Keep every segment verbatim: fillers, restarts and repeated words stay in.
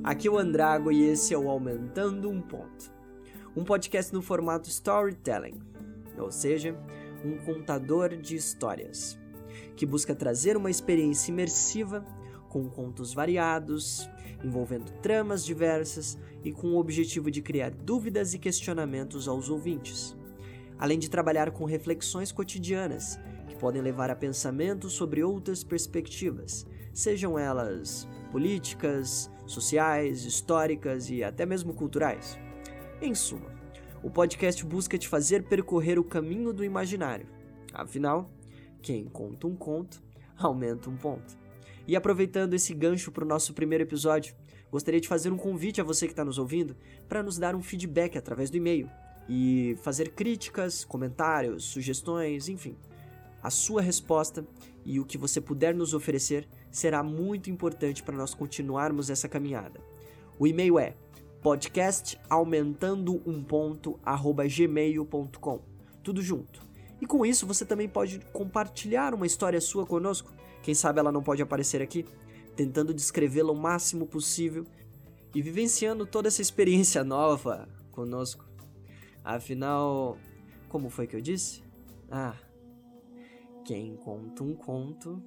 Aqui é o Andrago e esse é o Aumentando um Ponto, um podcast no formato storytelling, ou seja, um contador de histórias, que busca trazer uma experiência imersiva com contos variados, envolvendo tramas diversas e com o objetivo de criar dúvidas e questionamentos aos ouvintes, além de trabalhar com reflexões cotidianas que podem levar a pensamentos sobre outras perspectivas, sejam elas políticas, sociais, históricas e até mesmo culturais. Em suma, o podcast busca te fazer percorrer o caminho do imaginário. Afinal, quem conta um conto, aumenta um ponto. E aproveitando esse gancho para o nosso primeiro episódio, gostaria de fazer um convite a você que está nos ouvindo para nos dar um feedback através do e-mail e fazer críticas, comentários, sugestões, enfim. A sua resposta e o que você puder nos oferecer será muito importante para nós continuarmos essa caminhada. O e-mail é podcast aumentando um ponto arroba gmail ponto com, tudo junto. E com isso você também pode compartilhar uma história sua conosco, quem sabe ela não pode aparecer aqui, tentando descrevê-la o máximo possível e vivenciando toda essa experiência nova conosco. Afinal, como foi que eu disse? Ah, quem conta um conto...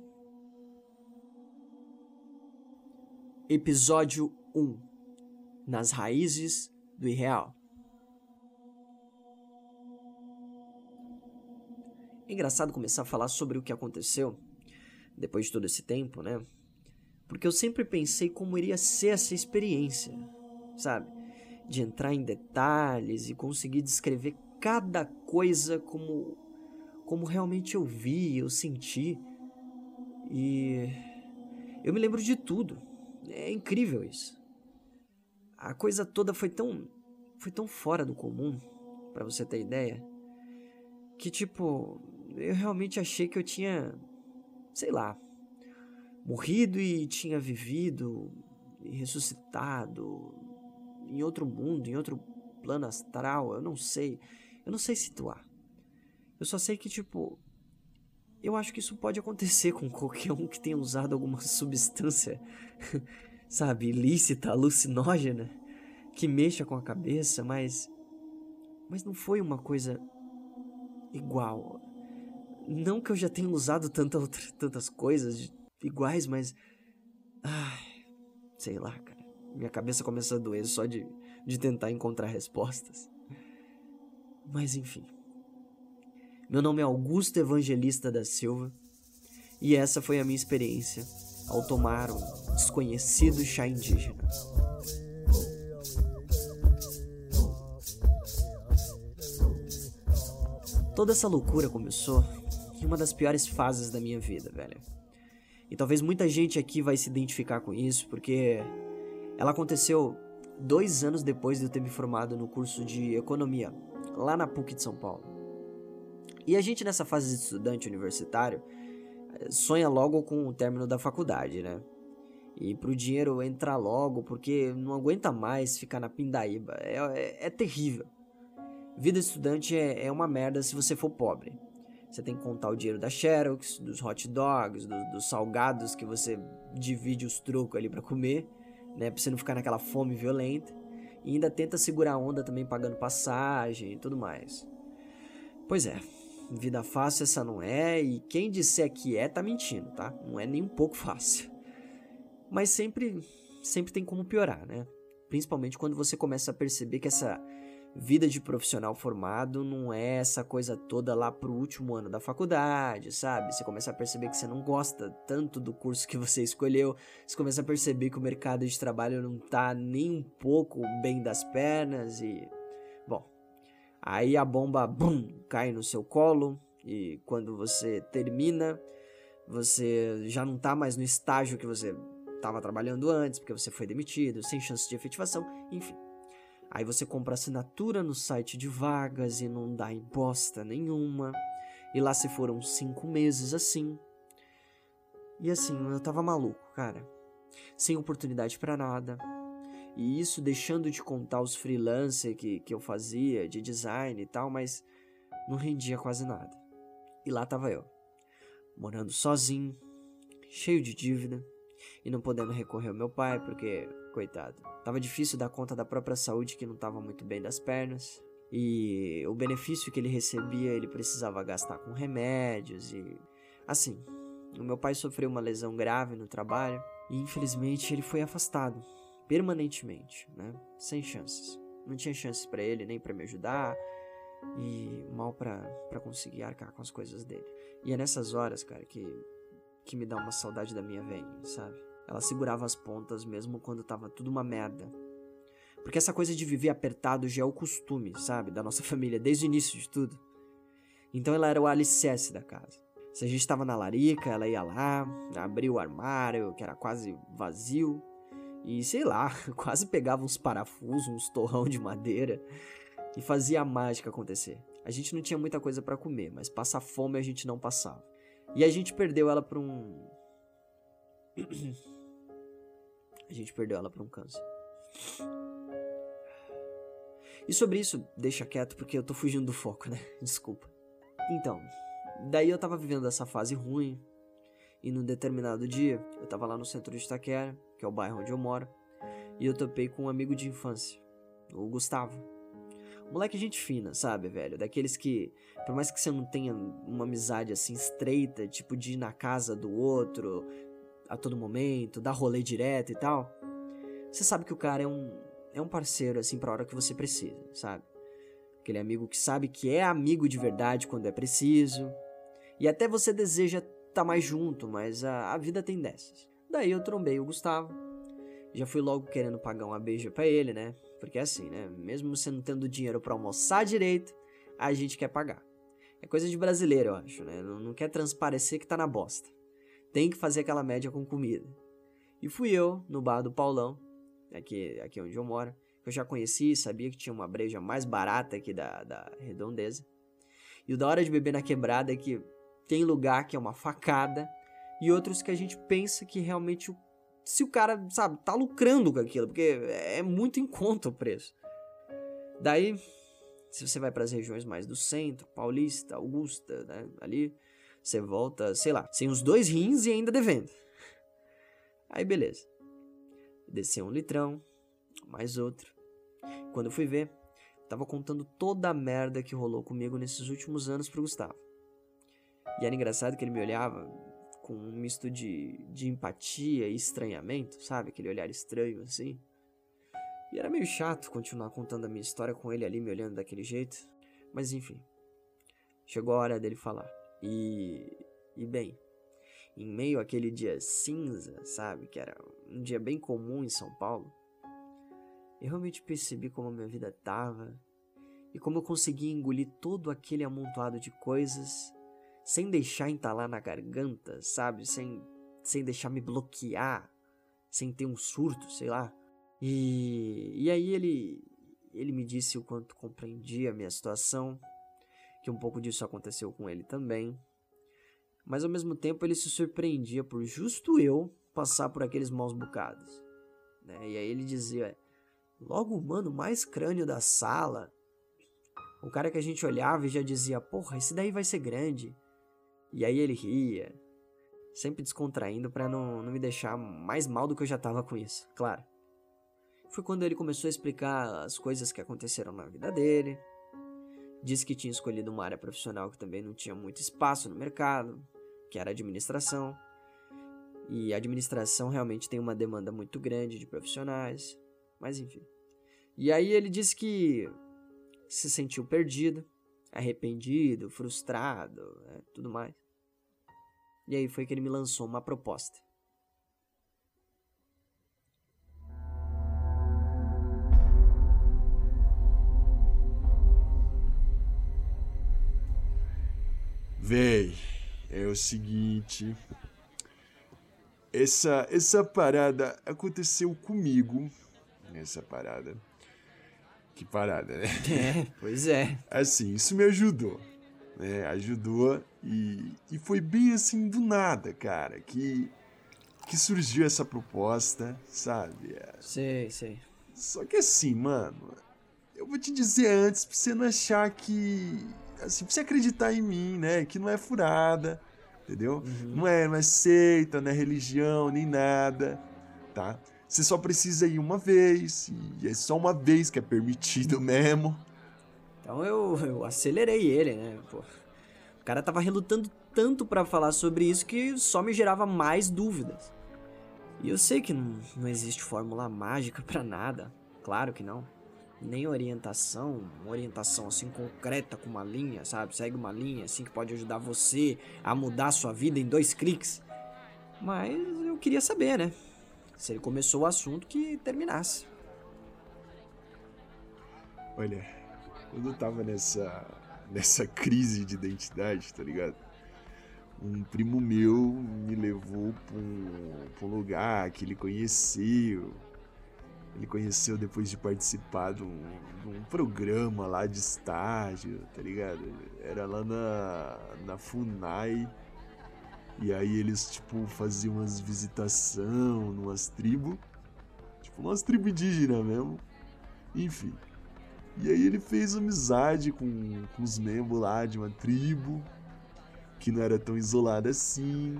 Episódio um. Nas raízes do irreal. É engraçado começar a falar sobre o que aconteceu depois de todo esse tempo, né? Porque eu sempre pensei como iria ser essa experiência, sabe? De entrar em detalhes e conseguir descrever cada coisa como, como realmente eu vi, eu senti. E eu me lembro de tudo. É incrível isso. A coisa toda foi tão, foi tão fora do comum, pra você ter ideia, que tipo, eu realmente achei que eu tinha, sei lá, morrido e tinha vivido e ressuscitado em outro mundo, em outro plano astral, eu não sei, eu não sei situar. Eu só sei que tipo, eu acho que isso pode acontecer com qualquer um que tenha usado alguma substância, sabe, ilícita, alucinógena, que mexa com a cabeça, mas... Mas não foi uma coisa igual. Não que eu já tenha usado tanta outra, tantas coisas iguais, mas... Ai, sei lá, cara. Minha cabeça começa a doer só de, de tentar encontrar respostas. Mas enfim. Meu nome é Augusto Evangelista da Silva e essa foi a minha experiência ao tomar um desconhecido chá indígena. Toda essa loucura começou em uma das piores fases da minha vida, velho. E talvez muita gente aqui vai se identificar com isso, porque ela aconteceu dois anos depois de eu ter me formado no curso de Economia, lá na PUC de São Paulo. E a gente nessa fase de estudante universitário sonha logo com o término da faculdade, né? E pro dinheiro entrar logo, porque não aguenta mais ficar na pindaíba. É, é, é terrível. Vida de estudante é, é uma merda se você for pobre. Você tem que contar o dinheiro da Xerox, dos hot dogs, do, dos salgados que você divide os trocos ali pra comer, né? Pra você não ficar naquela fome violenta. E ainda tenta segurar a onda também pagando passagem e tudo mais. Pois é, vida fácil essa não é, e quem disser que é tá mentindo, tá? Não é nem um pouco fácil. Mas sempre, sempre tem como piorar, né? Principalmente quando você começa a perceber que essa vida de profissional formado não é essa coisa toda lá pro último ano da faculdade, sabe? Você começa a perceber que você não gosta tanto do curso que você escolheu, você começa a perceber que o mercado de trabalho não tá nem um pouco bem das pernas e... Bom, aí a bomba, bum, cai no seu colo e quando você termina, você já não tá mais no estágio que você estava trabalhando antes, porque você foi demitido, sem chance de efetivação, enfim. Aí você compra assinatura no site de vagas e não dá em bosta nenhuma. E lá se foram cinco meses assim. E assim, eu tava maluco, cara. Sem oportunidade pra nada. E isso deixando de contar os freelancers que, que eu fazia, de design e tal, mas não rendia quase nada. E lá tava eu, morando sozinho, cheio de dívida, E não podendo recorrer ao meu pai, porque, coitado, tava difícil dar conta da própria saúde, que não tava muito bem das pernas. E o benefício que ele recebia, ele precisava gastar com remédios e... Assim, o meu pai sofreu uma lesão grave no trabalho e, infelizmente, ele foi afastado. Permanentemente, né? Sem chances. Não tinha chances pra ele, nem pra me ajudar. E mal pra, pra conseguir arcar com as coisas dele. E é nessas horas, cara, que... que me dá uma saudade da minha velha, sabe? Ela segurava as pontas mesmo quando tava tudo uma merda. Porque essa coisa de viver apertado já é o costume, sabe? Da nossa família, desde o início de tudo. Então ela era o alicerce da casa. Se a gente tava na larica, ela ia lá, abria o armário, que era quase vazio, e sei lá, quase pegava uns parafusos, uns torrão de madeira, e fazia a mágica acontecer. A gente não tinha muita coisa pra comer, mas passar fome a gente não passava. E a gente perdeu ela pra um... a gente perdeu ela pra um câncer. E sobre isso, deixa quieto, porque eu tô fugindo do foco, né? Desculpa. Então, daí eu tava vivendo essa fase ruim, e num determinado dia, eu tava lá no centro de Itaquera, que é o bairro onde eu moro, e eu topei com um amigo de infância, o Gustavo. Moleque gente fina, sabe, velho? Daqueles que, por mais que você não tenha uma amizade assim estreita, tipo de ir na casa do outro a todo momento, dar rolê direto e tal, você sabe que o cara é um, é um parceiro assim pra hora que você precisa, sabe? Aquele amigo que sabe que é amigo de verdade quando é preciso, e até você deseja tá mais junto, mas a, a vida tem dessas. Daí eu trombei o Gustavo, já fui logo querendo pagar uma beija pra ele, né? Porque é assim, né? Mesmo você não tendo dinheiro pra almoçar direito, a gente quer pagar. É coisa de brasileiro, eu acho, né? Não, não quer transparecer que tá na bosta. Tem que fazer aquela média com comida. E fui eu, no bar do Paulão, aqui, aqui onde eu moro, que eu já conheci, sabia que tinha uma breja mais barata aqui da, da Redondeza. E o da hora de beber na quebrada é que tem lugar que é uma facada e outros que a gente pensa que realmente... Se o cara, sabe, tá lucrando com aquilo, porque é muito em conta o preço. Daí, se você vai para as regiões mais do centro, Paulista, Augusta, né, ali, você volta, sei lá, sem os dois rins e ainda devendo. Aí, beleza. Desceu um litrão, mais outro. Quando eu fui ver, tava contando toda a merda que rolou comigo nesses últimos anos pro Gustavo. E era engraçado que ele me olhava... com um misto de, de empatia e estranhamento, sabe? Aquele olhar estranho, assim. E era meio chato continuar contando a minha história com ele ali me olhando daquele jeito. Mas enfim, chegou a hora dele falar. E, e bem, em meio àquele dia cinza, sabe? Que era um dia bem comum em São Paulo. Eu realmente percebi como a minha vida tava. E como eu conseguia engolir todo aquele amontoado de coisas... sem deixar entalar na garganta, sabe? Sem, sem deixar me bloquear, sem ter um surto, sei lá. E, e aí ele, ele me disse o quanto compreendia a minha situação, que um pouco disso aconteceu com ele também. Mas ao mesmo tempo ele se surpreendia por justo eu passar por aqueles maus bocados. Né? E aí ele dizia, logo o mano mais crânio da sala, o cara que a gente olhava e já dizia, porra, esse daí vai ser grande. E aí ele ria, sempre descontraindo pra não, não me deixar mais mal do que eu já tava com isso, claro. Foi quando ele começou a explicar as coisas que aconteceram na vida dele. Disse que tinha escolhido uma área profissional que também não tinha muito espaço no mercado, que era a administração. E a administração realmente tem uma demanda muito grande de profissionais, mas enfim. E aí ele disse que se sentiu perdido, arrependido, frustrado, né, tudo mais. E aí foi que ele me lançou uma proposta. Véi, é o seguinte... Essa, essa parada aconteceu comigo. Essa parada... Que parada, né? É, pois é. Assim, isso me ajudou, né? Ajudou e, e foi bem assim do nada, cara, que, que surgiu essa proposta, sabe? Sei, sei. Só que assim, mano, eu vou te dizer antes pra você não achar que... Assim, pra você acreditar em mim, né? Que não é furada, entendeu? Uhum. Não é, não é seita, não é religião, nem nada, tá? Você só precisa ir uma vez, e é só uma vez que é permitido mesmo. Então eu, eu acelerei ele, né? Pô, o cara tava relutando tanto pra falar sobre isso que só me gerava mais dúvidas. E eu sei que não, não existe fórmula mágica pra nada, claro que não. Nem orientação, uma orientação assim concreta com uma linha, sabe? Segue uma linha assim que pode ajudar você a mudar a sua vida em dois cliques. Mas eu queria saber, né? Se ele começou o assunto, que terminasse. Olha, quando eu tava nessa, nessa crise de identidade, tá ligado? Um primo meu me levou pra um, pra um lugar que ele conheceu. Ele conheceu depois de participar de um, de um programa lá de estágio, tá ligado? Era lá na, na FUNAI. E aí eles, tipo, faziam umas visitação numas tribos. Tipo, umas tribos indígenas mesmo. Enfim. E aí ele fez amizade com, com os membros lá de uma tribo. Que não era tão isolada assim.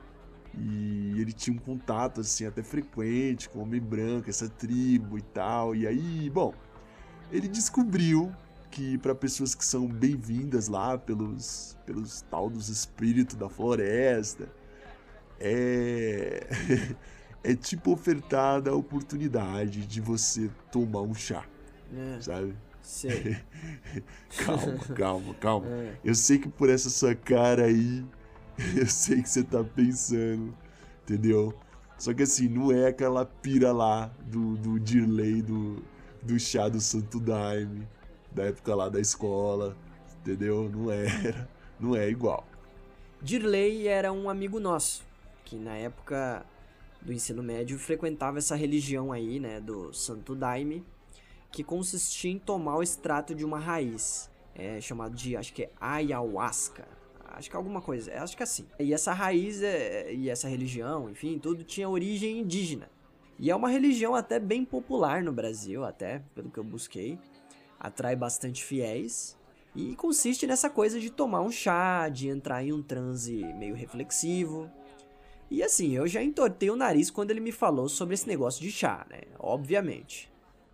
E ele tinha um contato, assim, até frequente com o Homem Branco, essa tribo e tal. E aí, bom, ele descobriu que para pessoas que são bem-vindas lá pelos, pelos tal dos espíritos da floresta, é... é tipo ofertada a oportunidade de você tomar um chá, É, sabe? sei. Calma, calma, calma. É. Eu sei que por essa sua cara aí, eu sei que você tá pensando, entendeu? Só que assim, não é aquela pira lá do, do Dirley, do, do chá do Santo Daime, da época lá da escola, entendeu? Não era, não é igual. Dirley era um amigo nosso, que na época do ensino médio frequentava essa religião aí, né, do Santo Daime, que consistia em tomar o extrato de uma raiz, é, chamado de, acho que é ayahuasca, acho que é alguma coisa, acho que é assim. E essa raiz é, e essa religião, enfim, tudo tinha origem indígena. E é uma religião até bem popular no Brasil, até, pelo que eu busquei, atrai bastante fiéis, e consiste nessa coisa de tomar um chá, de entrar em um transe meio reflexivo. E assim, eu já entortei o nariz quando ele me falou sobre esse negócio de chá, né, obviamente.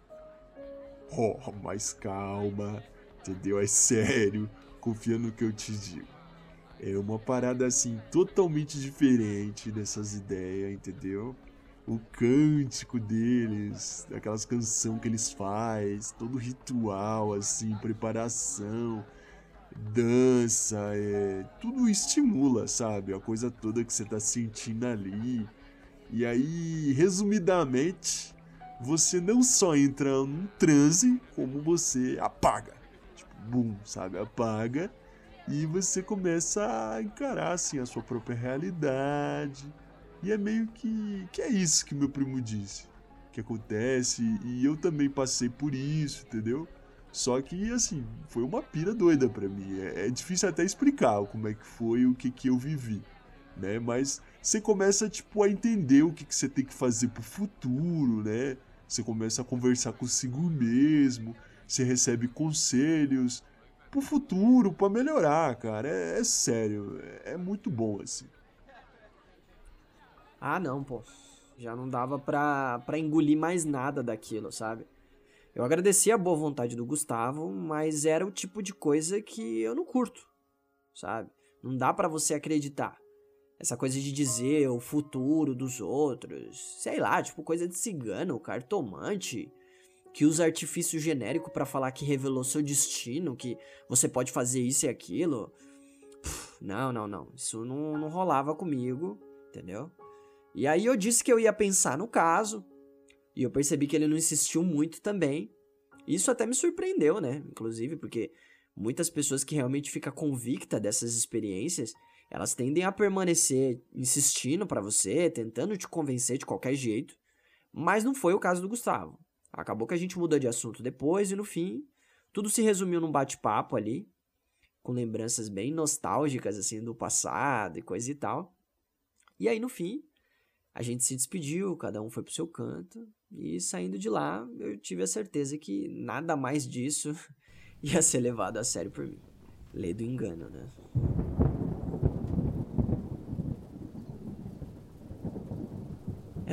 Oh, mas calma, entendeu? É sério, confia no que eu te digo. É uma parada assim totalmente diferente dessas ideias, entendeu? O cântico deles, aquelas canções que eles fazem, todo ritual assim, preparação, dança, é, tudo estimula, sabe? A coisa toda que você tá sentindo ali. E aí, resumidamente, você não só entra num transe, como você apaga. Tipo, bum, sabe? Apaga. E você começa a encarar, assim, a sua própria realidade. E é meio que, que é isso que meu primo disse. Que acontece, e eu também passei por isso, entendeu? Só que, assim, foi uma pira doida pra mim. É, é difícil até explicar como é que foi, o que que eu vivi, né? Mas você começa, tipo, a entender o que que você tem que fazer pro futuro, né? Você começa a conversar consigo mesmo, você recebe conselhos pro futuro, pra melhorar, cara. É, é sério, é, é muito bom, assim. Ah, não, pô. Já não dava pra, pra engolir mais nada daquilo, sabe? Eu agradeci a boa vontade do Gustavo, mas era o tipo de coisa que eu não curto, sabe? Não dá pra você acreditar. Essa coisa de dizer o futuro dos outros, sei lá, tipo coisa de cigano, cartomante, que usa artifício genérico pra falar que revelou seu destino, que você pode fazer isso e aquilo. Pff, não, não, não. Isso não, não rolava comigo, entendeu? E aí eu disse que eu ia pensar no caso, e eu percebi que ele não insistiu muito também. Isso até me surpreendeu, né? Inclusive, porque muitas pessoas que realmente ficam convictas dessas experiências, elas tendem a permanecer insistindo pra você, tentando te convencer de qualquer jeito. Mas não foi o caso do Gustavo. Acabou que a gente mudou de assunto depois e no fim, tudo se resumiu num bate-papo ali, com lembranças bem nostálgicas, assim, do passado e coisa e tal. E aí, no fim, a gente se despediu, cada um foi pro seu canto, e saindo de lá, eu tive a certeza que nada mais disso ia ser levado a sério por mim. Lei do engano, né?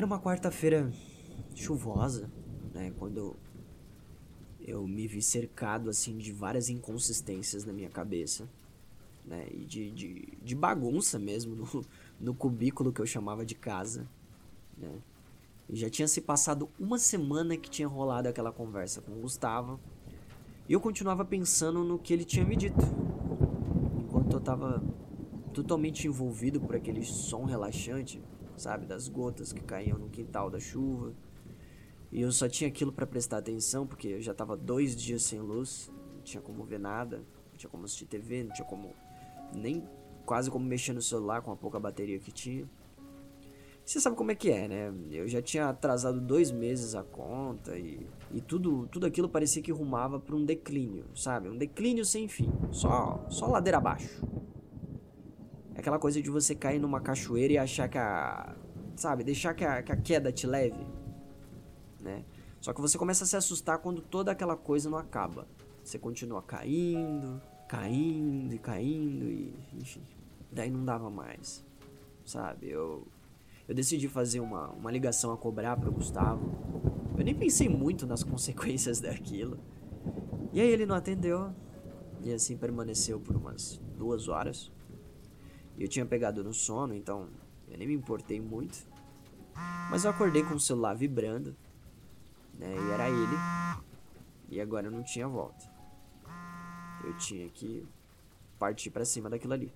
Era uma quarta-feira chuvosa, né? Quando eu me vi cercado, assim, de várias inconsistências na minha cabeça, né? E de, de, de bagunça mesmo no, no cubículo que eu chamava de casa, né? E já tinha se passado uma semana que tinha rolado aquela conversa com o Gustavo. E eu continuava pensando no que ele tinha me dito. Enquanto eu tava totalmente envolvido por aquele som relaxante, sabe? Das gotas que caíam no quintal da chuva. E eu só tinha aquilo pra prestar atenção, porque eu já tava dois dias sem luz. Não tinha como ver nada, não tinha como assistir T V, não tinha como... nem quase como mexer no celular com a pouca bateria que tinha. Você sabe como é que é, né? Eu já tinha atrasado dois meses a conta e, e tudo, tudo aquilo parecia que rumava para um declínio, sabe? Um declínio sem fim, só, só ladeira abaixo. É aquela coisa de você cair numa cachoeira e achar que a... sabe? Deixar que a, que a queda te leve, né? Só que você começa a se assustar quando toda aquela coisa não acaba. Você continua caindo, caindo e caindo e... enfim, daí não dava mais, sabe? Eu... Eu decidi fazer uma, uma ligação a cobrar pro Gustavo. Eu nem pensei muito nas consequências daquilo. E aí ele não atendeu. E assim permaneceu por umas duas horas. E eu tinha pegado no sono, então eu nem me importei muito. Mas eu acordei com o celular vibrando, né? E era ele. E agora eu não tinha volta. Eu tinha que partir pra cima daquilo ali.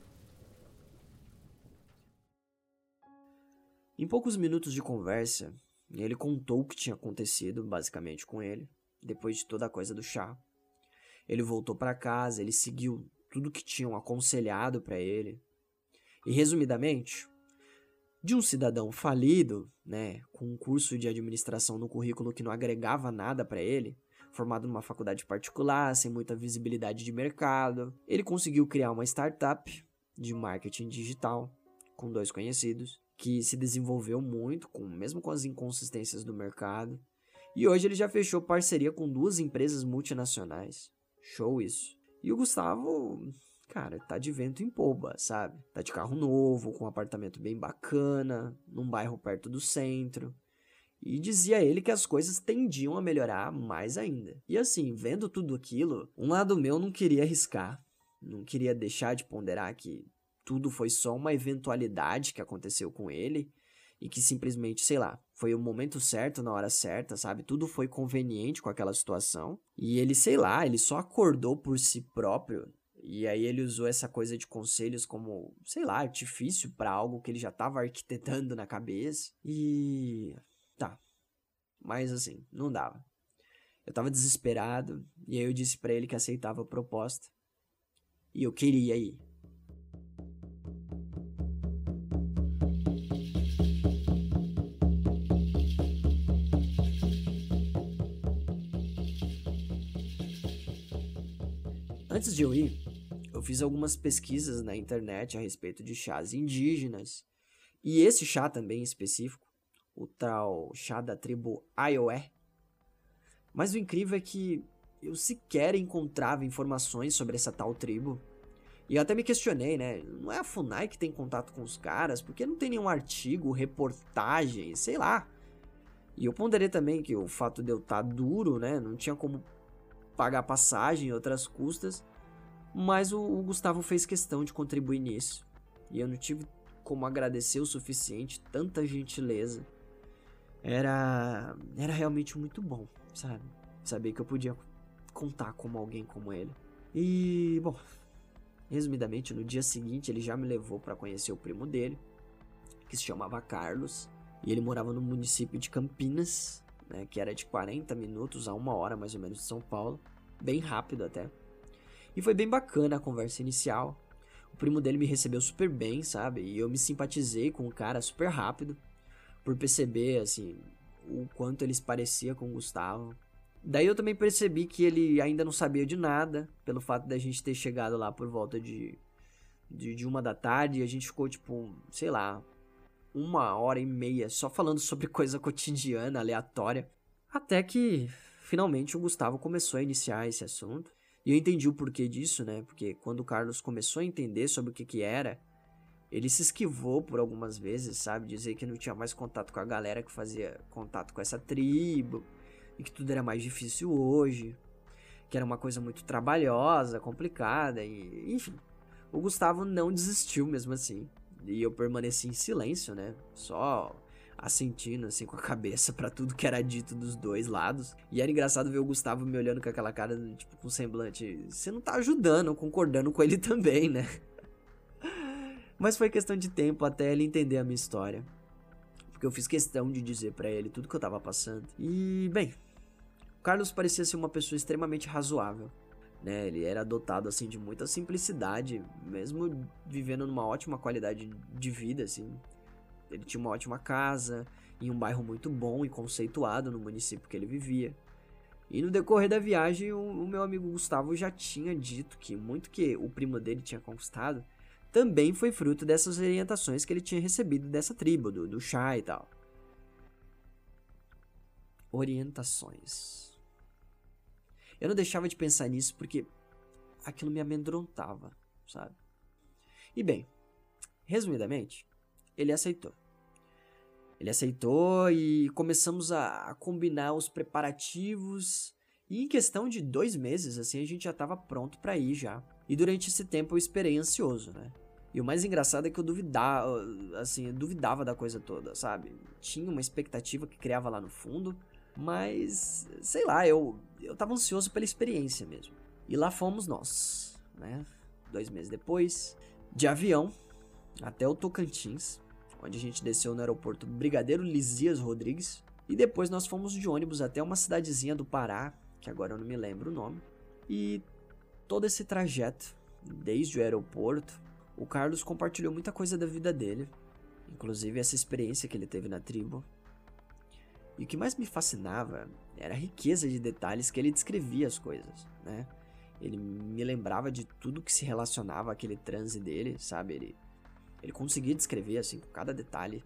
Em poucos minutos de conversa, ele contou o que tinha acontecido, basicamente, com ele, depois de toda a coisa do chá. Ele voltou para casa, ele seguiu tudo que tinham aconselhado para ele. E, resumidamente, de um cidadão falido, né, com um curso de administração no currículo que não agregava nada para ele, formado numa faculdade particular, sem muita visibilidade de mercado, ele conseguiu criar uma startup de marketing digital com dois conhecidos, que se desenvolveu muito, com, mesmo com as inconsistências do mercado. E hoje ele já fechou parceria com duas empresas multinacionais. Show isso. E o Gustavo, cara, tá de vento em polpa, sabe? Tá de carro novo, com um apartamento bem bacana, num bairro perto do centro. E dizia ele que as coisas tendiam a melhorar mais ainda. E assim, vendo tudo aquilo, um lado meu não queria arriscar. Não queria deixar de ponderar que tudo foi só uma eventualidade que aconteceu com ele e que simplesmente, sei lá, foi o momento certo na hora certa, sabe? Tudo foi conveniente com aquela situação e ele, sei lá, ele só acordou por si próprio e aí ele usou essa coisa de conselhos como, sei lá, artifício para algo que ele já estava arquitetando na cabeça e... tá, mas assim, não dava. Eu tava desesperado e aí eu disse para ele que aceitava a proposta e eu queria ir. Antes de eu ir, eu fiz algumas pesquisas na internet a respeito de chás indígenas. E esse chá também específico, o tal chá da tribo Aioé. Mas o incrível é que eu sequer encontrava informações sobre essa tal tribo. E eu até me questionei, né? Não é a FUNAI que tem contato com os caras? Por que não tem nenhum artigo, reportagem, sei lá? E eu ponderei também que o fato de eu estar duro, né? Não tinha como pagar passagem e outras custas, mas o, o Gustavo fez questão de contribuir nisso, e eu não tive como agradecer o suficiente, tanta gentileza. Era, era realmente muito bom, sabe? Saber que eu podia contar com alguém como ele. E, bom, resumidamente, no dia seguinte ele já me levou para conhecer o primo dele, que se chamava Carlos, e ele morava no município de Campinas, né, que era de quarenta minutos a uma hora mais ou menos de São Paulo, bem rápido até. E foi bem bacana a conversa inicial. O primo dele me recebeu super bem, sabe? E eu me simpatizei com o cara super rápido, por perceber, assim, o quanto ele se parecia com o Gustavo. Daí eu também percebi que ele ainda não sabia de nada, pelo fato da gente ter chegado lá por volta de, de, de uma da tarde, e a gente ficou, tipo, sei lá, uma hora e meia só falando sobre coisa cotidiana, aleatória. Até que, finalmente, o Gustavo começou a iniciar esse assunto. E eu entendi o porquê disso, né? Porque quando o Carlos começou a entender sobre o que que era, Ele se esquivou por algumas vezes, sabe? Dizer que não tinha mais contato com a galera que fazia contato com essa tribo. E que tudo era mais difícil hoje. Que era uma coisa muito trabalhosa, complicada. E, enfim, o Gustavo não desistiu mesmo assim. E eu permaneci em silêncio, né? Só assentindo assim com a cabeça pra tudo que era dito dos dois lados. E era engraçado ver o Gustavo me olhando com aquela cara, tipo, com semblante. Você não tá ajudando, concordando com ele também, né? Mas foi questão de tempo até ele entender a minha história. Porque eu fiz questão de dizer pra ele tudo que eu tava passando. E, bem, o Carlos parecia ser uma pessoa extremamente razoável, né? Ele era dotado, assim, de muita simplicidade, mesmo vivendo numa ótima qualidade de vida, assim. Ele tinha uma ótima casa, em um bairro muito bom e conceituado no município que ele vivia. E no decorrer da viagem, o, o meu amigo Gustavo já tinha dito que muito que o primo dele tinha conquistado também foi fruto dessas orientações que ele tinha recebido dessa tribo, do, do chá e tal. Orientações. Eu não deixava de pensar nisso porque aquilo me amedrontava, sabe? E bem, resumidamente, ele aceitou. Ele aceitou e começamos a, a combinar os preparativos. E em questão de dois meses, assim, a gente já estava pronto para ir já. E durante esse tempo eu esperei ansioso, né? E o mais engraçado é que eu duvidava, assim, eu duvidava da coisa toda, sabe? Tinha uma expectativa que criava lá no fundo, mas, sei lá, eu, eu tava ansioso pela experiência mesmo. E lá fomos nós, né? Dois meses depois, de avião até o Tocantins, onde a gente desceu no aeroporto Brigadeiro Lisias Rodrigues. E depois nós fomos de ônibus até uma cidadezinha do Pará, que agora eu não me lembro o nome. E todo esse trajeto, desde o aeroporto, o Carlos compartilhou muita coisa da vida dele, inclusive essa experiência que ele teve na tribo. E o que mais me fascinava era a riqueza de detalhes que ele descrevia as coisas, né? Ele me lembrava de tudo que se relacionava àquele transe dele, sabe? Ele, ele conseguia descrever, assim, com cada detalhe.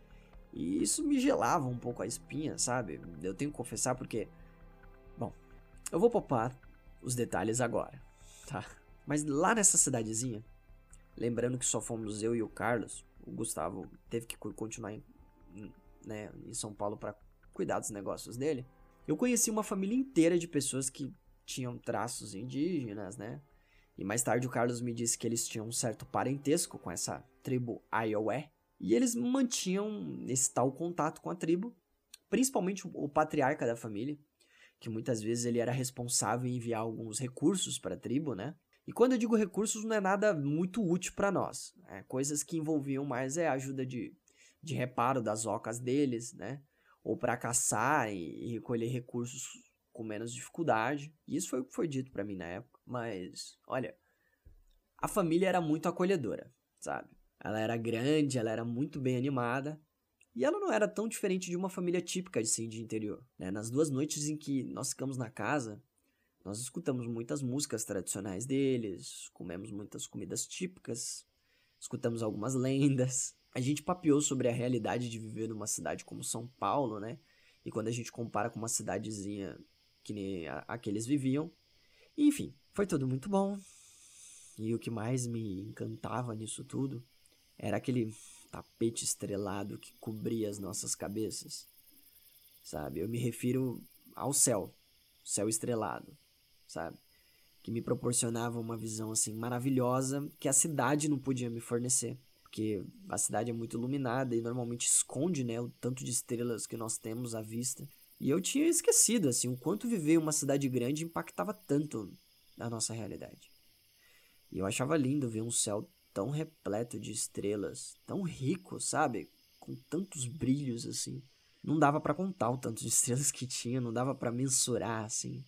E isso me gelava um pouco a espinha, sabe? Eu tenho que confessar porque... Bom, eu vou poupar os detalhes agora, tá? Mas lá nessa cidadezinha, lembrando que só fomos eu e o Carlos, o Gustavo teve que continuar em, né, em São Paulo para cuidar dos negócios dele, eu conheci uma família inteira de pessoas que tinham traços indígenas, né? E mais tarde o Carlos me disse que eles tinham um certo parentesco com essa tribo Aiowé, e eles mantinham esse tal contato com a tribo, principalmente o, o patriarca da família, que muitas vezes ele era responsável em enviar alguns recursos para a tribo, né? E quando eu digo recursos, não é nada muito útil para nós. Né? Coisas que envolviam mais é a ajuda de, de reparo das ocas deles, né? Ou para caçar e, e recolher recursos com menos dificuldade. E isso foi o que foi dito para mim na época. Mas, olha, a família era muito acolhedora, sabe? Ela era grande, ela era muito bem animada. E ela não era tão diferente de uma família típica assim, de interior. Né? Nas duas noites em que nós ficamos na casa, nós escutamos muitas músicas tradicionais deles, comemos muitas comidas típicas, escutamos algumas lendas. A gente papeou sobre a realidade de viver numa cidade como São Paulo, né? E quando a gente compara com uma cidadezinha que nem a, a que eles viviam. E, enfim, foi tudo muito bom. E o que mais me encantava nisso tudo era aquele tapete estrelado que cobria as nossas cabeças. Sabe? Eu me refiro ao céu, céu estrelado. Sabe? Que me proporcionava uma visão assim maravilhosa que a cidade não podia me fornecer, porque a cidade é muito iluminada e normalmente esconde, né, o tanto de estrelas que nós temos à vista. E eu tinha esquecido assim o quanto viver em uma cidade grande impactava tanto na nossa realidade. E eu achava lindo ver um céu tão repleto de estrelas, tão rico, sabe, com tantos brilhos assim. Não dava pra contar o tanto de estrelas que tinha, não dava pra mensurar assim.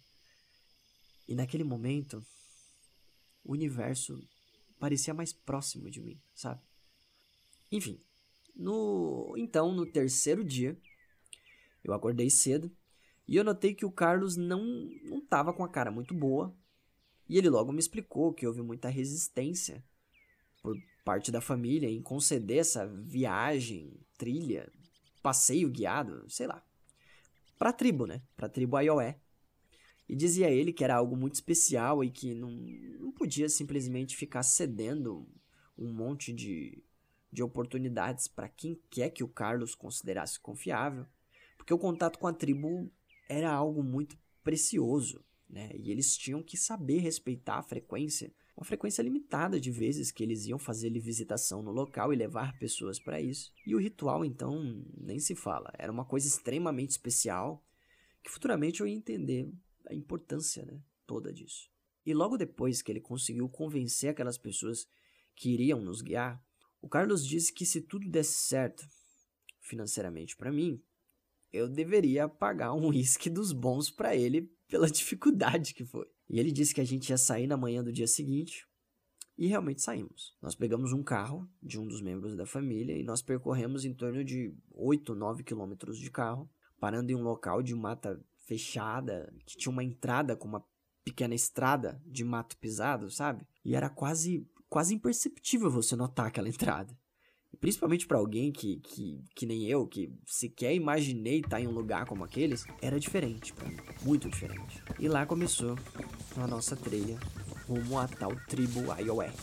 E naquele momento, o universo parecia mais próximo de mim, sabe? Enfim, no então, no terceiro dia, eu acordei cedo e eu notei que o Carlos não não estava com a cara muito boa. E ele logo me explicou que houve muita resistência por parte da família em conceder essa viagem, trilha, passeio guiado, sei lá, pra tribo, né? Pra tribo Aiowé. E dizia ele que era algo muito especial e que não, não podia simplesmente ficar cedendo um monte de, de oportunidades para quem quer que o Carlos considerasse confiável, porque o contato com a tribo era algo muito precioso, né? E eles tinham que saber respeitar a frequência, uma frequência limitada de vezes que eles iam fazer visitação no local e levar pessoas para isso. E o ritual, então, nem se fala. Era uma coisa extremamente especial que futuramente eu ia entender a importância, né, toda disso. E logo depois que ele conseguiu convencer aquelas pessoas que iriam nos guiar, o Carlos disse que se tudo desse certo financeiramente para mim, eu deveria pagar um uísque dos bons para ele pela dificuldade que foi. E ele disse que a gente ia sair na manhã do dia seguinte, e realmente saímos. Nós pegamos um carro de um dos membros da família e nós percorremos em torno de oito, nove quilômetros de carro, parando em um local de mata fechada, que tinha uma entrada com uma pequena estrada de mato pisado, sabe? E era quase, quase imperceptível você notar aquela entrada. E principalmente para alguém que, que, que nem eu, que sequer imaginei estar em um lugar como aqueles, era diferente pra mim, muito diferente. E lá começou a nossa trilha rumo à tal tribo Aiowé.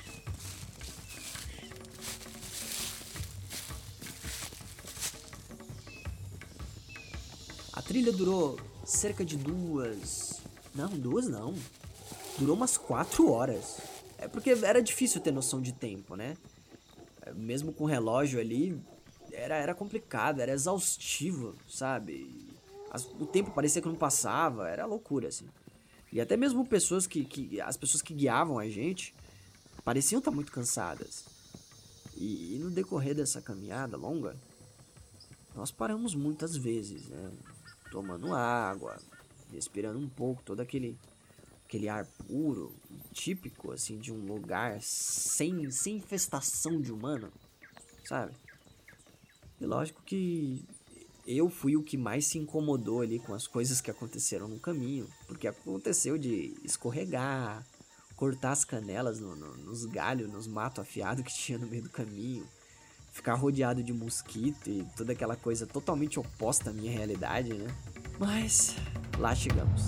A trilha durou cerca de duas... Não, duas não. Durou umas quatro horas. É porque era difícil ter noção de tempo, né? Mesmo com o relógio ali, era, era complicado, era exaustivo, sabe? As, o tempo parecia que não passava, era loucura, assim. E até mesmo pessoas que, que as pessoas que guiavam a gente pareciam estar muito cansadas. E, e no decorrer dessa caminhada longa, nós paramos muitas vezes, né? Tomando água, respirando um pouco, todo aquele, aquele ar puro, típico, assim, de um lugar sem, sem infestação de humano, sabe? E lógico que eu fui o que mais se incomodou ali com as coisas que aconteceram no caminho, porque aconteceu de escorregar, cortar as canelas no, no, nos galhos, nos matos afiados que tinha no meio do caminho, ficar rodeado de mosquito e toda aquela coisa totalmente oposta à minha realidade, né? Mas lá chegamos.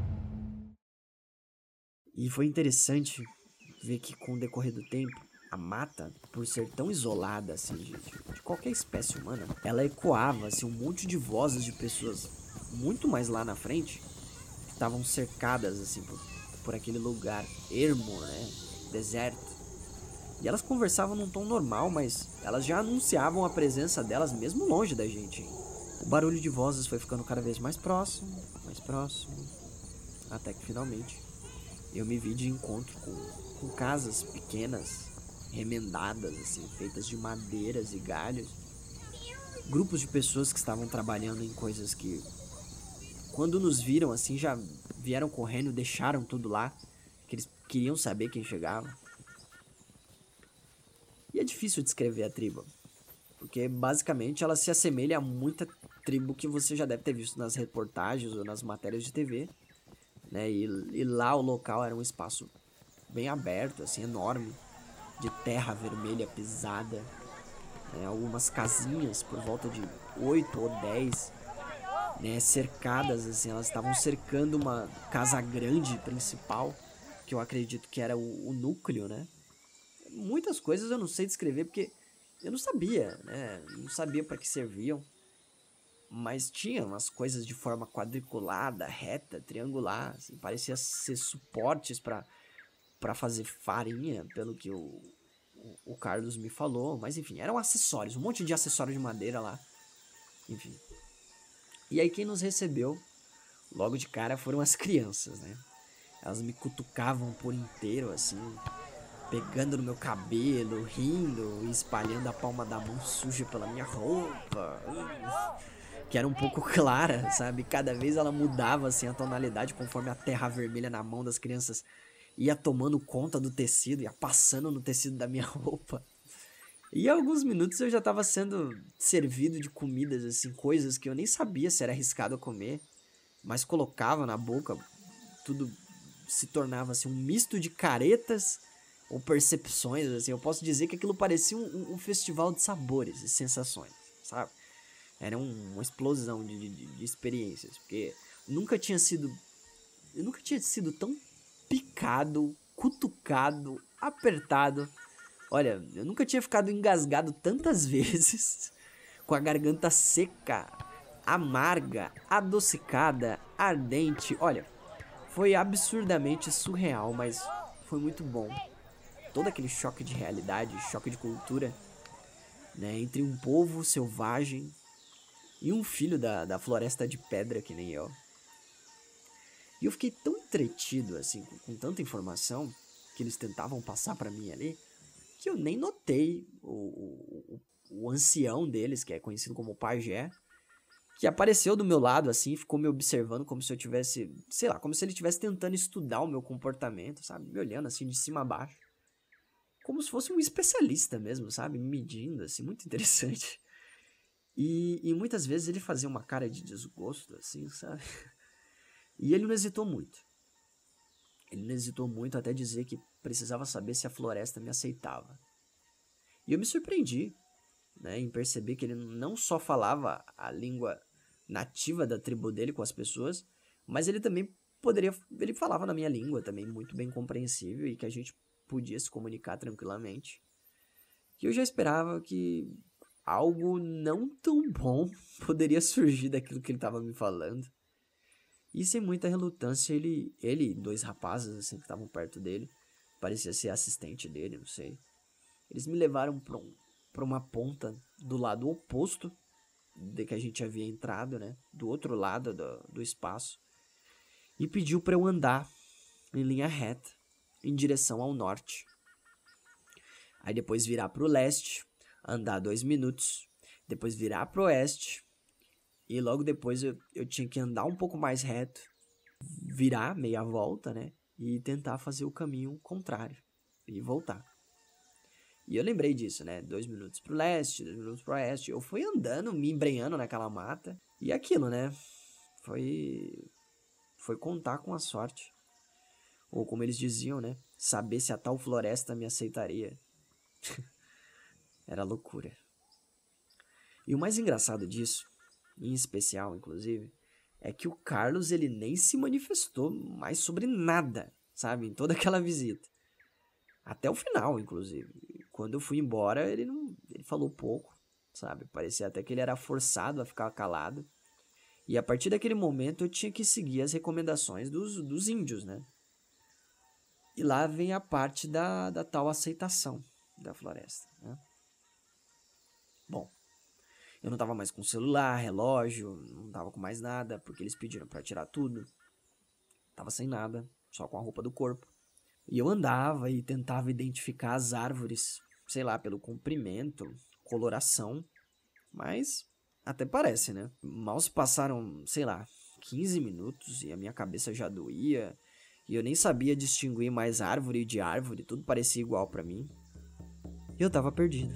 E foi interessante ver que com o decorrer do tempo, a mata, por ser tão isolada assim de, de qualquer espécie humana, ela ecoava assim, um monte de vozes de pessoas muito mais lá na frente, que estavam cercadas assim por, por aquele lugar ermo, né, deserto. E elas conversavam num tom normal, mas elas já anunciavam a presença delas mesmo longe da gente. O barulho de vozes foi ficando cada vez mais próximo, mais próximo, até que finalmente eu me vi de encontro com, com casas pequenas, remendadas, assim, feitas de madeiras e galhos. Grupos de pessoas que estavam trabalhando em coisas que, quando nos viram, assim, já vieram correndo, deixaram tudo lá, que eles queriam saber quem chegava. E é difícil descrever a tribo, porque basicamente ela se assemelha a muita tribo que você já deve ter visto nas reportagens ou nas matérias de T V. Né? E, e lá o local era um espaço bem aberto, assim, enorme, de terra vermelha pisada, né? Algumas casinhas por volta de oito ou dez, né? Cercadas, assim, elas estavam cercando uma casa grande principal, que eu acredito que era o, o núcleo, né? Muitas coisas eu não sei descrever porque eu não sabia, né? Não sabia para que serviam. Mas tinha umas coisas de forma quadriculada, reta, triangular, assim, parecia ser suportes para para fazer farinha, pelo que o, o, o Carlos me falou. Mas enfim, eram acessórios, um monte de acessório de madeira lá. Enfim. E aí quem nos recebeu logo de cara foram as crianças, né? Elas me cutucavam por inteiro, assim, pegando no meu cabelo, rindo e espalhando a palma da mão suja pela minha roupa. Que era um pouco clara, sabe? Cada vez ela mudava assim a tonalidade conforme a terra vermelha na mão das crianças ia tomando conta do tecido, ia passando no tecido da minha roupa. E em alguns minutos eu já estava sendo servido de comidas, assim, coisas que eu nem sabia se era arriscado comer, mas colocava na boca, tudo se tornava assim um misto de caretas ou percepções, assim. Eu posso dizer que aquilo parecia um, um festival de sabores e sensações, sabe? Era um, uma explosão de, de, de experiências, porque nunca tinha sido, eu nunca tinha sido tão picado, cutucado, apertado. Olha, eu nunca tinha ficado engasgado tantas vezes, com a garganta seca, amarga, adocicada, ardente. Olha, foi absurdamente surreal, mas foi muito bom. Todo aquele choque de realidade, choque de cultura, né, entre um povo selvagem e um filho da, da floresta de pedra que nem eu. E eu fiquei tão entretido, assim, com, com tanta informação que eles tentavam passar pra mim ali, que eu nem notei o, o, o ancião deles, que é conhecido como pajé, que apareceu do meu lado, assim, e ficou me observando como se eu tivesse, sei lá, como se ele estivesse tentando estudar o meu comportamento, sabe? Me olhando, assim, de cima a baixo. Como se fosse um especialista mesmo, sabe? Me medindo, assim, muito interessante. E, e muitas vezes ele fazia uma cara de desgosto, assim, sabe? E ele não hesitou muito. Ele não hesitou muito até dizer que precisava saber se a floresta me aceitava. E eu me surpreendi, né, em perceber que ele não só falava a língua nativa da tribo dele com as pessoas, mas ele também poderia, ele falava na minha língua também, muito bem compreensível, e que a gente podia se comunicar tranquilamente. E eu já esperava que algo não tão bom poderia surgir daquilo que ele estava me falando. E sem muita relutância, ele, ele e dois rapazes assim, que estavam perto dele, parecia ser assistente dele, não sei. Eles me levaram para um, para uma ponta do lado oposto de que a gente havia entrado, né? Do outro lado do, do espaço. E pediu para eu andar em linha reta, em direção ao norte. Aí depois virar para o leste, andar dois minutos. Depois virar para o oeste. E logo depois eu, eu tinha que andar um pouco mais reto, virar meia volta, né? E tentar fazer o caminho contrário. E voltar. E eu lembrei disso, né? Dois minutos pro leste, dois minutos pro oeste. Eu fui andando, me embrenhando naquela mata. E aquilo, né? Foi... Foi contar com a sorte. Ou como eles diziam, né? Saber se a tal floresta me aceitaria. Era loucura. E o mais engraçado disso, em especial, inclusive, é que o Carlos, ele nem se manifestou mais sobre nada, sabe? Em toda aquela visita. Até o final, inclusive. Quando eu fui embora, ele não, ele falou pouco, sabe? Parecia até que ele era forçado a ficar calado. E a partir daquele momento eu tinha que seguir as recomendações dos, dos índios, né? E lá vem a parte da, da tal aceitação da floresta, né? Bom, eu não tava mais com celular, relógio, não tava com mais nada, porque eles pediram pra tirar tudo. Tava sem nada, só com a roupa do corpo. E eu andava e tentava identificar as árvores, sei lá, pelo comprimento, coloração, mas até parece, né? Mal se passaram, sei lá, quinze minutos e a minha cabeça já doía, e eu nem sabia distinguir mais árvore de árvore, tudo parecia igual pra mim. E eu tava perdido.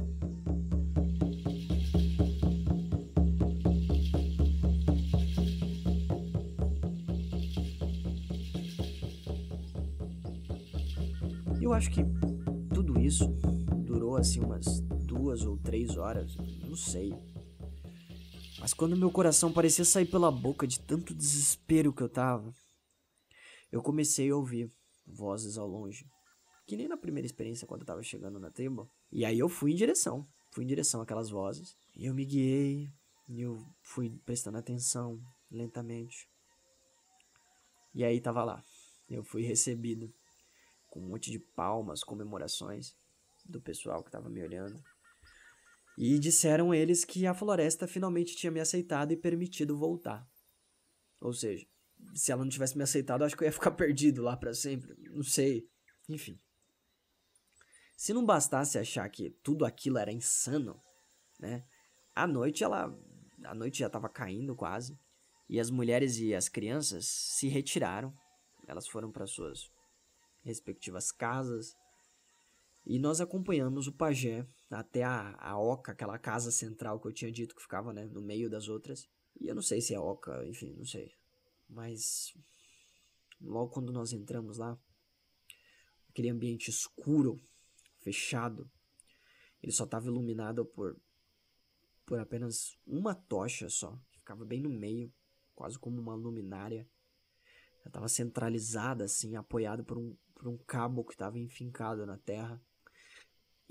Eu acho que tudo isso durou assim umas duas ou três horas, não sei. Mas quando meu coração parecia sair pela boca de tanto desespero que eu tava, eu comecei a ouvir vozes ao longe. Que nem na primeira experiência quando eu tava chegando na tribo. E aí eu fui em direção, fui em direção àquelas vozes. E eu me guiei, e eu fui prestando atenção lentamente. E aí tava lá, eu fui recebido com um monte de palmas, comemorações do pessoal que tava me olhando. E disseram eles que a floresta finalmente tinha me aceitado e permitido voltar. Ou seja, se ela não tivesse me aceitado, eu acho que eu ia ficar perdido lá pra sempre. Não sei. Enfim. Se não bastasse achar que tudo aquilo era insano, né? A noite, ela... A noite já tava caindo quase. E as mulheres e as crianças se retiraram. Elas foram para suas respectivas casas, e nós acompanhamos o pajé até a, a oca, aquela casa central que eu tinha dito que ficava, né, no meio das outras. E eu não sei se é oca, enfim, não sei. Mas logo quando nós entramos lá, aquele ambiente escuro, fechado, ele só estava iluminado por, por apenas uma tocha só, que ficava bem no meio, quase como uma luminária. Ela estava centralizada, assim, apoiada por um, por um cabo que estava enfincado na terra.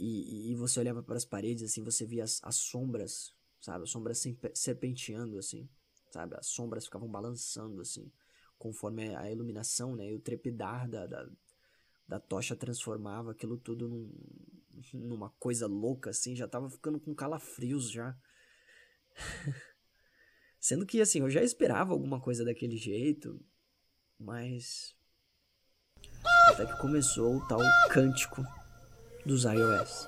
E, e você olhava para as paredes, assim, você via as, as sombras, sabe? As sombras serpenteando, assim, sabe? As sombras ficavam balançando, assim, conforme a iluminação, né? E o trepidar da, da, da tocha transformava aquilo tudo num, numa coisa louca, assim. Já tava ficando com calafrios, já. Sendo que, assim, eu já esperava alguma coisa daquele jeito, mas... Até que começou o tal cântico dos iOS.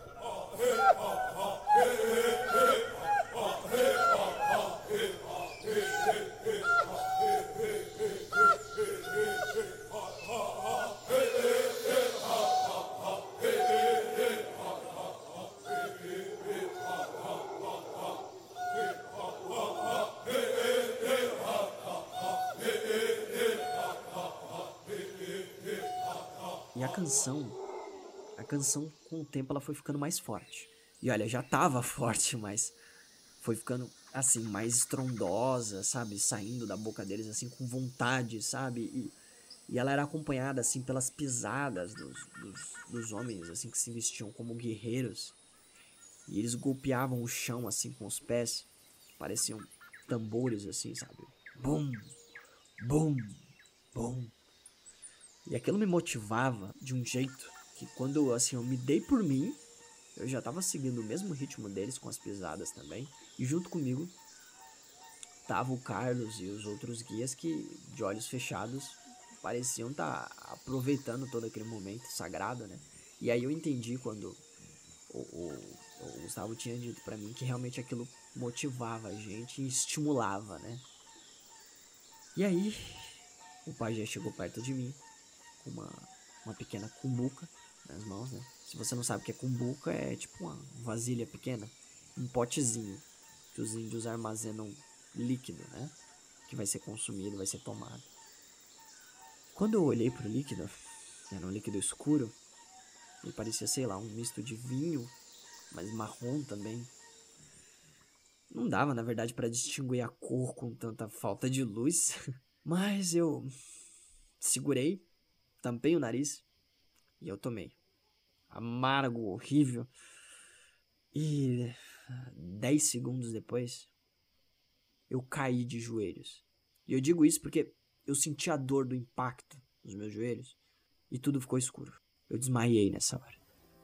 E a canção, a canção com o tempo ela foi ficando mais forte. E olha, já tava forte, mas foi ficando assim, mais estrondosa, sabe? Saindo da boca deles assim com vontade, sabe? E, e ela era acompanhada assim pelas pisadas dos, dos, dos homens assim que se vestiam como guerreiros. E eles golpeavam o chão assim com os pés, pareciam tambores assim, sabe? Bum, bum, bum. E aquilo me motivava de um jeito que quando assim, eu me dei por mim, eu já tava seguindo o mesmo ritmo deles com as pisadas também. E junto comigo tava o Carlos e os outros guias que, de olhos fechados, pareciam estar tá aproveitando todo aquele momento sagrado, né? E aí eu entendi quando o, o, o Gustavo tinha dito pra mim que realmente aquilo motivava a gente e estimulava, né? E aí o pajé chegou perto de mim com uma, uma pequena cumbuca nas mãos, né? Se você não sabe o que é cumbuca, é tipo uma vasilha pequena, um potezinho que os índios armazenam líquido, né? Que vai ser consumido, vai ser tomado. Quando eu olhei pro líquido, era um líquido escuro, ele parecia, sei lá, um misto de vinho, mas marrom também. Não dava, na verdade, pra distinguir a cor com tanta falta de luz, mas eu segurei, tampei o nariz e eu tomei. Amargo, horrível. E dez segundos depois, eu caí de joelhos. E eu digo isso porque eu senti a dor do impacto nos meus joelhos e tudo ficou escuro. Eu desmaiei nessa hora.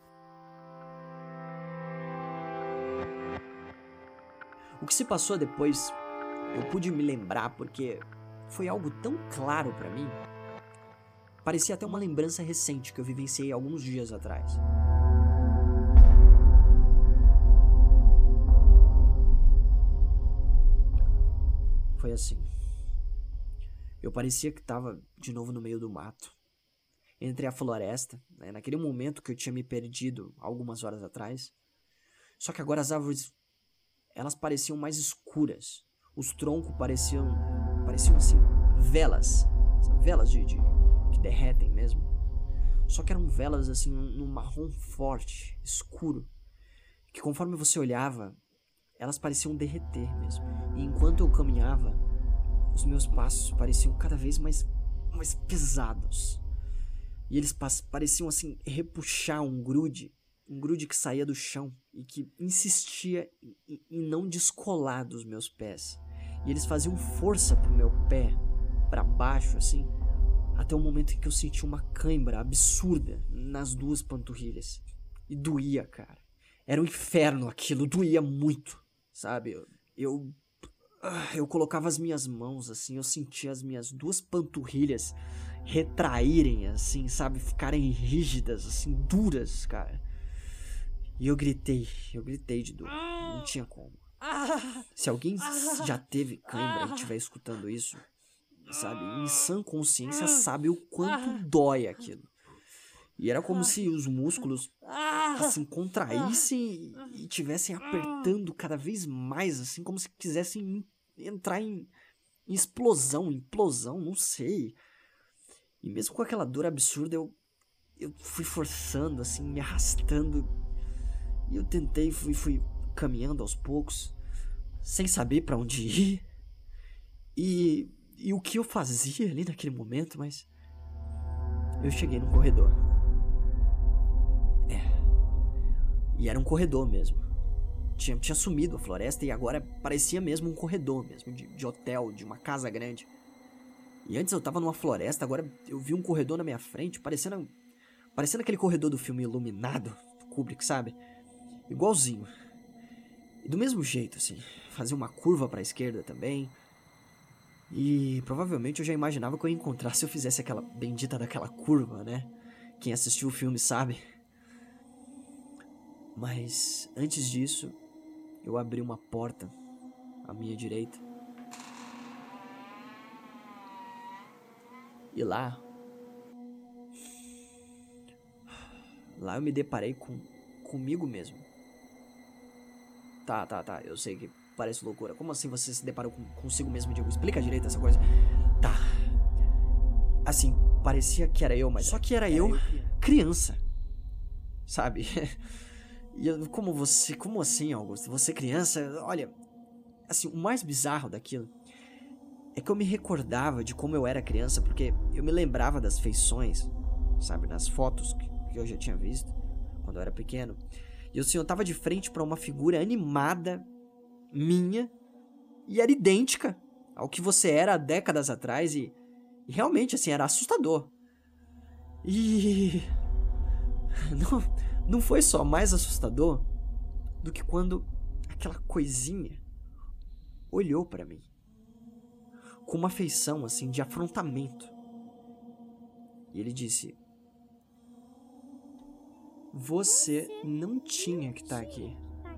O que se passou depois, eu pude me lembrar porque foi algo tão claro pra mim. Parecia até uma lembrança recente que eu vivenciei alguns dias atrás. Foi assim. Eu parecia que estava de novo no meio do mato, entre a floresta, né, naquele momento que eu tinha me perdido algumas horas atrás. Só que agora as árvores, elas pareciam mais escuras. Os troncos pareciam, pareciam assim, velas, velas de... de que derretem mesmo. Só que eram velas assim num marrom forte, escuro, que conforme você olhava, elas pareciam derreter mesmo. E enquanto eu caminhava, os meus passos pareciam cada vez mais, mais pesados. E eles pareciam assim repuxar um grude, um grude que saía do chão e que insistia em, em não descolar dos meus pés. E eles faziam força pro meu pé para baixo assim, até o momento em que eu senti uma cãibra absurda nas duas panturrilhas. E doía, cara. Era um inferno aquilo, doía muito, sabe? Eu, eu, eu colocava as minhas mãos assim, eu sentia as minhas duas panturrilhas retraírem assim, sabe? Ficarem rígidas, assim, duras, cara. E eu gritei, eu gritei de dor, não tinha como. Se alguém já teve cãibra e estiver escutando isso, sabe, em sã consciência sabe o quanto dói aquilo. E era como se os músculos assim contraíssem e estivessem apertando cada vez mais, assim, como se quisessem entrar em, em explosão, implosão, não sei. E mesmo com aquela dor absurda, eu, eu fui forçando, assim, me arrastando. E eu tentei, fui, fui caminhando aos poucos, sem saber pra onde ir. E... E o que eu fazia ali naquele momento, mas... Eu cheguei no corredor. É. E era um corredor mesmo. Tinha, tinha sumido a floresta e agora parecia mesmo um corredor mesmo, de, de hotel, de uma casa grande. E antes eu tava numa floresta, agora eu vi um corredor na minha frente, parecendo, parecendo aquele corredor do filme Iluminado, do Kubrick, sabe? Igualzinho. E do mesmo jeito, assim, fazia uma curva pra esquerda também. E provavelmente eu já imaginava que eu ia encontrar se eu fizesse aquela bendita daquela curva, né? Quem assistiu o filme sabe. Mas antes disso, eu abri uma porta à minha direita. E lá... Lá eu me deparei com... comigo mesmo. Tá, tá, tá, eu sei que parece loucura. Como assim você se deparou com, consigo mesmo, Diego? Explica direito essa coisa. Tá. Assim, parecia que era eu, mas só que era, era eu, eu criança. Sabe? E eu, como você... Como assim, Augusto? Você criança... Olha... Assim, o mais bizarro daquilo é que eu me recordava de como eu era criança, porque eu me lembrava das feições, sabe? Nas fotos que, que eu já tinha visto quando eu era pequeno. E o senhor tava de frente pra uma figura animada minha e era idêntica ao que você era há décadas atrás e, e realmente, assim, era assustador. E... Não, não foi só mais assustador do que quando aquela coisinha olhou pra mim com uma feição, assim, de afrontamento. E ele disse: Você não tinha que estar aqui.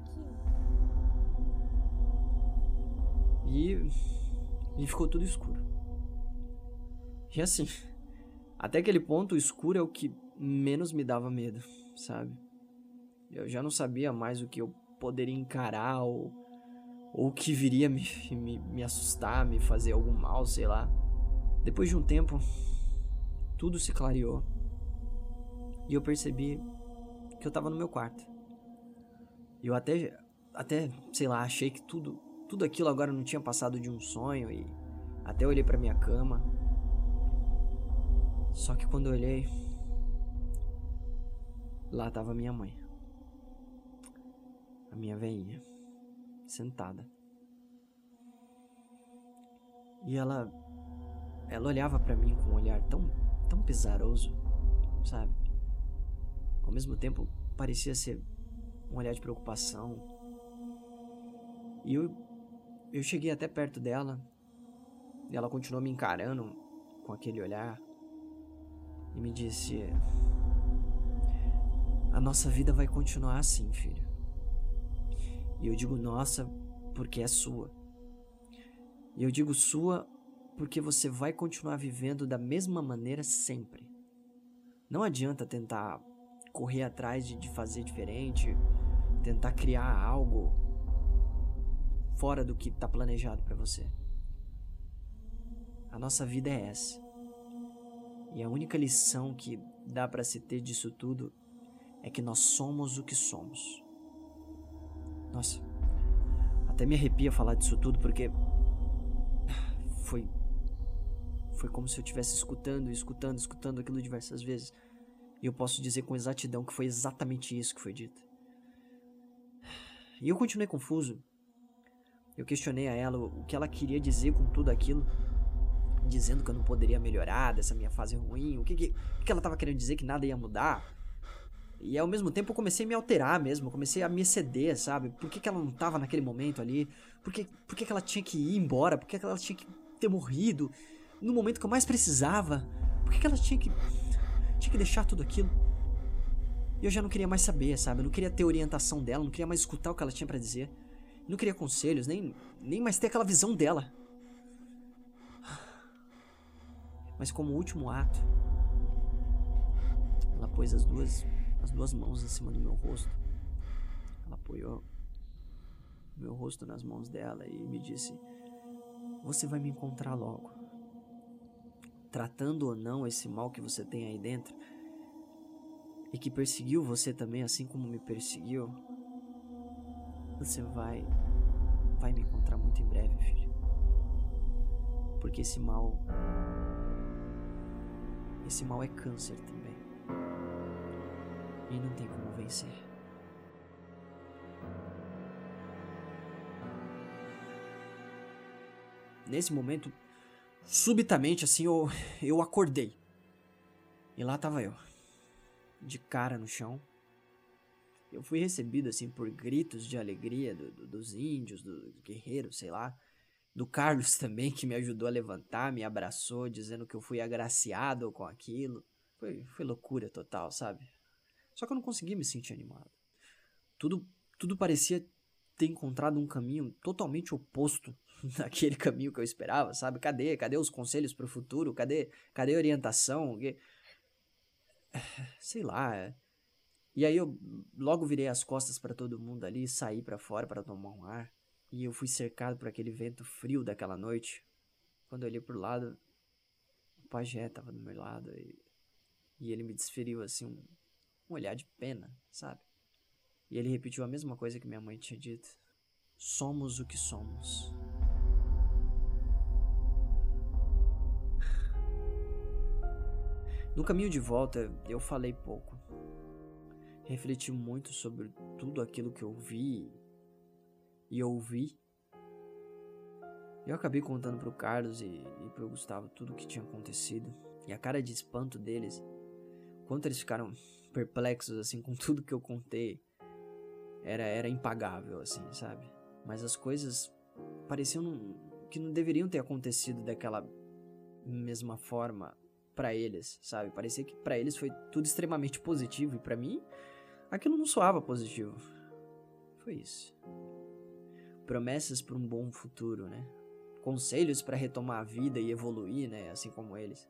E... E ficou tudo escuro. E assim, até aquele ponto, o escuro é o que menos me dava medo, sabe? Eu já não sabia mais o que eu poderia encarar ou... ou o que viria me, me, me assustar, me fazer algum mal, sei lá. Depois de um tempo, tudo se clareou. E eu percebi que eu tava no meu quarto. E eu até, até, sei lá, achei que tudo, tudo aquilo agora não tinha passado de um sonho. E até olhei pra minha cama. Só que quando eu olhei, lá tava minha mãe. A minha velhinha. Sentada. E ela ela olhava pra mim com um olhar tão tão pesaroso, sabe? Ao mesmo tempo parecia ser um olhar de preocupação. E eu eu cheguei até perto dela e ela continuou me encarando com aquele olhar e me disse: a nossa vida vai continuar assim, filho. E eu digo nossa porque é sua. E eu digo sua porque você vai continuar vivendo da mesma maneira sempre. Não adianta tentar correr atrás de, de fazer diferente, tentar criar algo fora do que está planejado para você. A nossa vida é essa. E a única lição que dá para se ter disso tudo é que nós somos o que somos. Nossa, até me arrepia falar disso tudo porque foi foi como se eu estivesse escutando, escutando, escutando aquilo diversas vezes. E eu posso dizer com exatidão que foi exatamente isso que foi dito. E eu continuei confuso. Eu questionei a ela o que ela queria dizer com tudo aquilo, dizendo que eu não poderia melhorar dessa minha fase ruim. O que, que, o que ela estava querendo dizer, que nada ia mudar? E ao mesmo tempo eu comecei a me alterar mesmo, eu comecei a me exceder, sabe? Por que, que ela não tava naquele momento ali? Por que, por que, que ela tinha que ir embora? Por que, que ela tinha que ter morrido no momento que eu mais precisava? Por que, que ela tinha que, tinha que deixar tudo aquilo? E eu já não queria mais saber, sabe? Eu não queria ter orientação dela, não queria mais escutar o que ela tinha pra dizer. Eu não queria conselhos, nem, nem mais ter aquela visão dela. Mas como último ato, ela pôs as duas... as duas mãos em cima do meu rosto. Ela apoiou meu rosto nas mãos dela e me disse: você vai me encontrar logo. Tratando ou não esse mal que você tem aí dentro e que perseguiu você também, assim como me perseguiu, você vai vai me encontrar muito em breve, filho. Porque esse mal esse mal é câncer também. E não tem como vencer. nesse momento, subitamente, assim, eu, eu acordei. E lá tava eu, de cara no chão. Eu fui recebido, assim, por gritos de alegria do, do, dos índios, dos guerreiros, sei lá. Do Carlos também, que me ajudou a levantar, me abraçou, dizendo que eu fui agraciado com aquilo. Foi, foi loucura total, sabe? Só que eu não consegui me sentir animado. Tudo, tudo parecia ter encontrado um caminho totalmente oposto daquele caminho que eu esperava, sabe? Cadê? Cadê os conselhos pro futuro? Cadê, cadê a orientação? Sei lá. E aí eu logo virei as costas pra todo mundo ali, saí pra fora pra tomar um ar. E eu fui cercado por aquele vento frio daquela noite. Quando eu olhei pro lado, o pajé tava do meu lado e, e ele me desferiu assim um, um olhar de pena, sabe? E ele repetiu a mesma coisa que minha mãe tinha dito. Somos o que somos. No caminho de volta, eu falei pouco. Refleti muito sobre tudo aquilo que eu vi e ouvi. Eu acabei contando pro Carlos e, e pro Gustavo tudo o que tinha acontecido. E a cara de espanto deles, quanto eles ficaram perplexos assim com tudo que eu contei, era, era impagável, assim, sabe? Mas as coisas pareciam não, que não deveriam ter acontecido daquela mesma forma pra eles, sabe? Parecia que pra eles foi tudo extremamente positivo e pra mim aquilo não soava positivo. Foi isso. Promessas para um bom futuro, né? Conselhos para retomar a vida e evoluir, né? Assim como eles.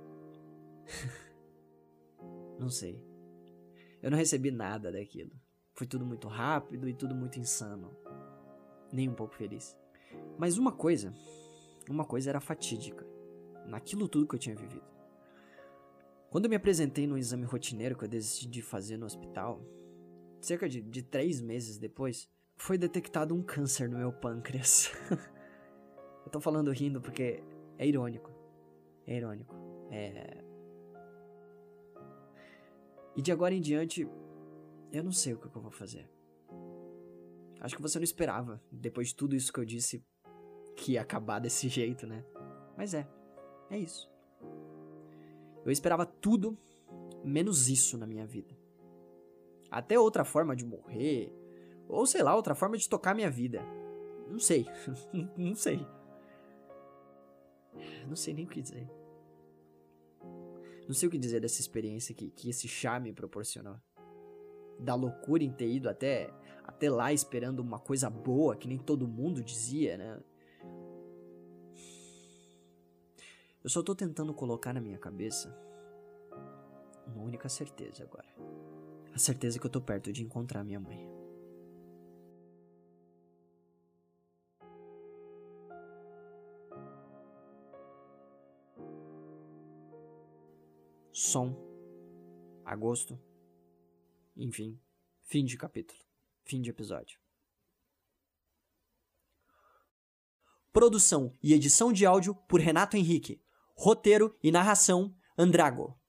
Não sei. Eu não recebi nada daquilo. Foi tudo muito rápido e tudo muito insano. Nem um pouco feliz. Mas uma coisa, uma coisa era fatídica. Naquilo tudo que eu tinha vivido. Quando eu me apresentei no exame rotineiro que eu decidi fazer no hospital, cerca de, de três meses depois, foi detectado um câncer no meu pâncreas. Eu tô falando rindo porque é irônico. É irônico. É... E de agora em diante, eu não sei o que eu vou fazer. Acho que você não esperava, depois de tudo isso que eu disse, que ia acabar desse jeito, né? Mas é, é isso. Eu esperava tudo, menos isso na minha vida. Até outra forma de morrer, ou sei lá, outra forma de tocar minha vida. Não sei, não sei. Não sei nem o que dizer. Não sei o que dizer dessa experiência que, que esse chá me proporcionou. Da loucura em ter ido até, até lá esperando uma coisa boa, que nem todo mundo dizia, né? Eu só tô tentando colocar na minha cabeça uma única certeza agora. A certeza que eu tô perto de encontrar minha mãe. Som. Agosto. Enfim. Fim de capítulo. Fim de episódio. Produção e edição de áudio por Renato Henrique. Roteiro e narração, Andrago.